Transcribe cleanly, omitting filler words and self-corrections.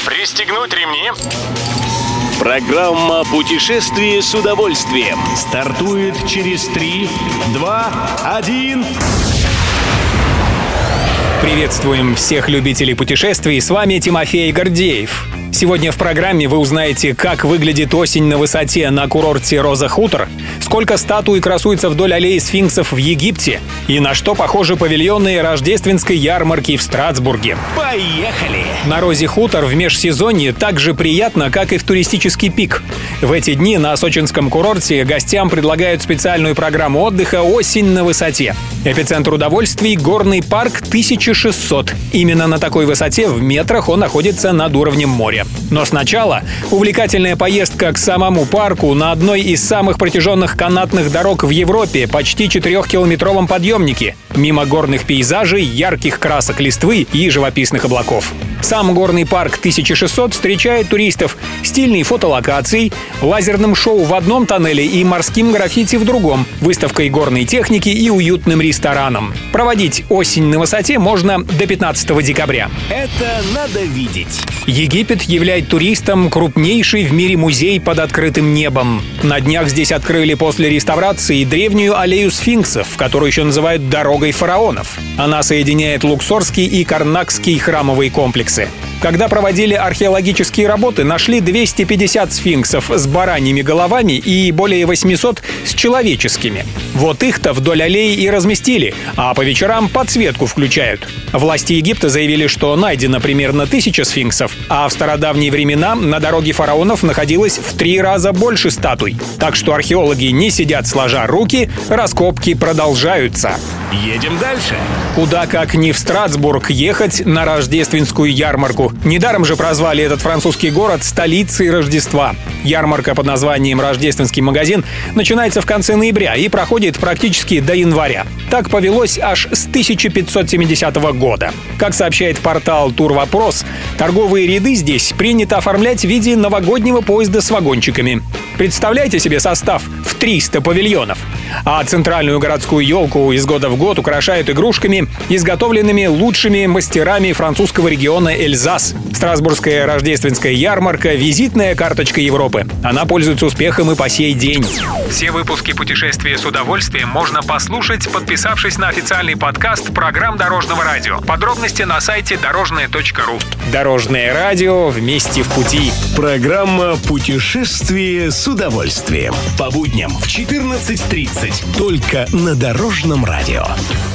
Пристегнуть ремни. Программа «Путешествие с удовольствием» стартует через 3, 2, 1. Приветствуем всех любителей путешествий, с вами Тимофей Гордеев. Сегодня в программе вы узнаете, как выглядит осень на высоте на курорте Роза-Хутор, сколько статуй красуется вдоль аллеи сфинксов в Египте и на что похожи павильоны рождественской ярмарки в Страсбурге. Поехали! На Розе-Хутор в межсезонье так же приятно, как и в туристический пик. В эти дни на сочинском курорте гостям предлагают специальную программу отдыха «Осень на высоте». Эпицентр удовольствий — горный парк 1600. Именно на такой высоте в метрах он находится над уровнем моря. Но сначала увлекательная поездка к самому парку на одной из самых протяженных канатных дорог в Европе, почти 4-километровом подъемнике, мимо горных пейзажей, ярких красок листвы и живописных облаков. Сам горный парк 1600 встречает туристов стильной фотолокацией, лазерным шоу в одном тоннеле и морским граффити в другом, выставкой горной техники и уютным рестораном. Проводить осень на высоте можно до 15 декабря. Это надо видеть. Египет являет туристам крупнейший в мире музей под открытым небом. На днях здесь открыли после реставрации древнюю аллею сфинксов, которую еще называют «дорогой фараонов». Она соединяет Луксорский и Карнакский храмовые комплексы. Когда проводили археологические работы, нашли 250 сфинксов с бараньими головами и более 800 с человеческими. Вот их-то вдоль аллеи и разместили, а по вечерам подсветку включают. Власти Египта заявили, что найдено примерно 1000 сфинксов, а в стародавние времена на дороге фараонов находилось в 3 раза больше статуй. Так что археологи не сидят сложа руки, раскопки продолжаются. Едем дальше. Куда как не в Страсбург ехать на рождественскую ярмарку. Недаром же прозвали этот французский город столицей Рождества. Ярмарка под названием «Рождественский магазин» начинается в конце ноября и проходит практически до января. Так повелось аж с 1570 года. Как сообщает портал «Турвопрос», торговые ряды здесь принято оформлять в виде новогоднего поезда с вагончиками. Представляете себе состав в 300 павильонов. А центральную городскую елку из года в год украшают игрушками, изготовленными лучшими мастерами французского региона Эльзас. Страсбургская рождественская ярмарка — визитная карточка Европы. Она пользуется успехом и по сей день. Все выпуски «Путешествия с удовольствием» можно послушать, подписавшись на официальный подкаст программ Дорожного радио. Подробности на сайте дорожное.ру. Дорожное радио, вместе в пути. Программа «Путешествие с удовольствием». По будням в 14:30. Только на Дорожном радио.